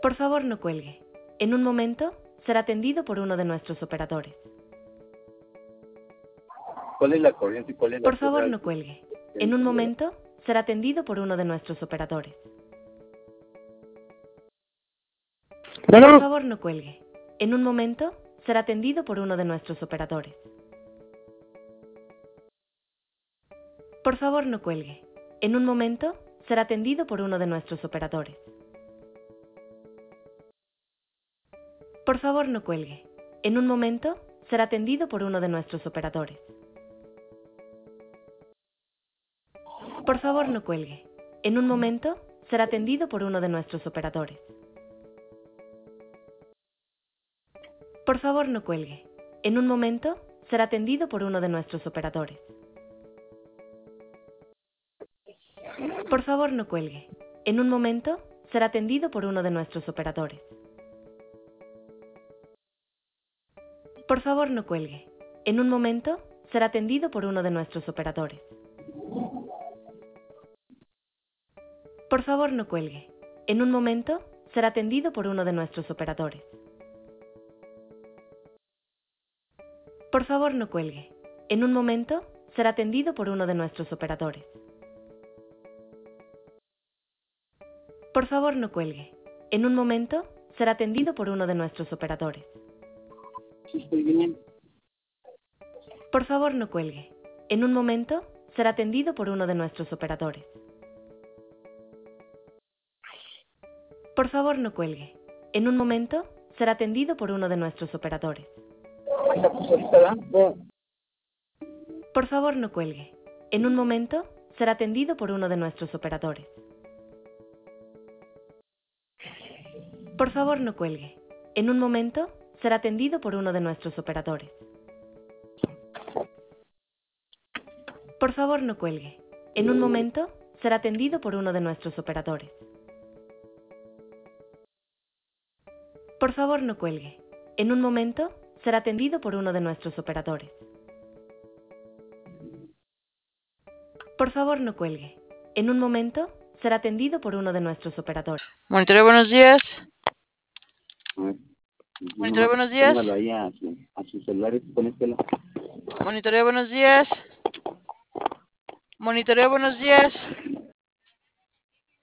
Por favor, no cuelgue. En un momento será atendido por uno de nuestros operadores. ¿Cuál es la corriente y cuál es la Por favor, federal? no cuelgue. En un momento será atendido por uno de nuestros operadores. Por favor, no cuelgue. En un momento será atendido por uno de nuestros operadores. Por favor, no cuelgue. En un momento será atendido por uno de nuestros operadores. Por favor, no cuelgue. En un momento será atendido por uno de nuestros operadores. Por favor, no cuelgue. En un momento será atendido por uno de nuestros operadores. Por favor, no cuelgue. En un momento será atendido por uno de nuestros operadores. Por favor, no cuelgue. En un momento será atendido por uno de nuestros operadores. Por favor, no cuelgue. En un momento será atendido por uno de nuestros operadores. Por favor, no cuelgue. En un momento será atendido por uno de nuestros operadores. Por favor, no cuelgue. En un momento será atendido por uno de nuestros operadores. Por favor, no cuelgue. En un momento será atendido por uno de nuestros operadores. Sí, estoy bien. Por favor, no cuelgue. En un momento será atendido por uno de nuestros operadores. Por favor, no cuelgue. En un momento será atendido por uno de nuestros operadores. Oiga, pues ahorita da. Por favor, no cuelgue. En un momento será atendido por uno de nuestros operadores. Por favor, no cuelgue. En un momento será atendido por uno de nuestros operadores. Por favor, no cuelgue. En un momento será atendido por uno de nuestros operadores. Por favor, no cuelgue. En un momento será atendido por uno de nuestros operadores. Por favor, no cuelgue. En un momento será atendido por uno de nuestros operadores. Monitoreo, buenos días. Ah, Monitoreo, buenos días. póngalo ahí a su celular y conéctelo. Monitoreo, buenos días. Monitoreo, buenos días.